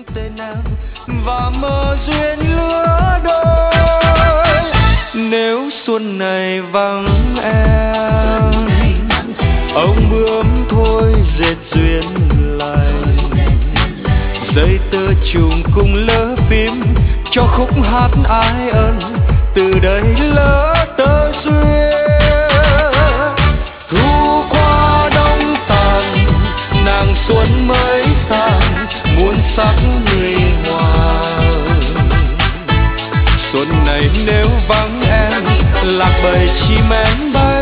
tên em và mơ duyên lứa đôi. Nếu xuân này vắng em, ông bướm thôi dệt duyên lành, dây tơ trùng cùng lỡ phím cho khúc hát ái ân, từ đây lỡ tơ duyên. Thu qua đông tàn, nàng xuân mới tàn, muôn sắc người hòa. Xuân này nếu vắng em, lạc bầy chim én bay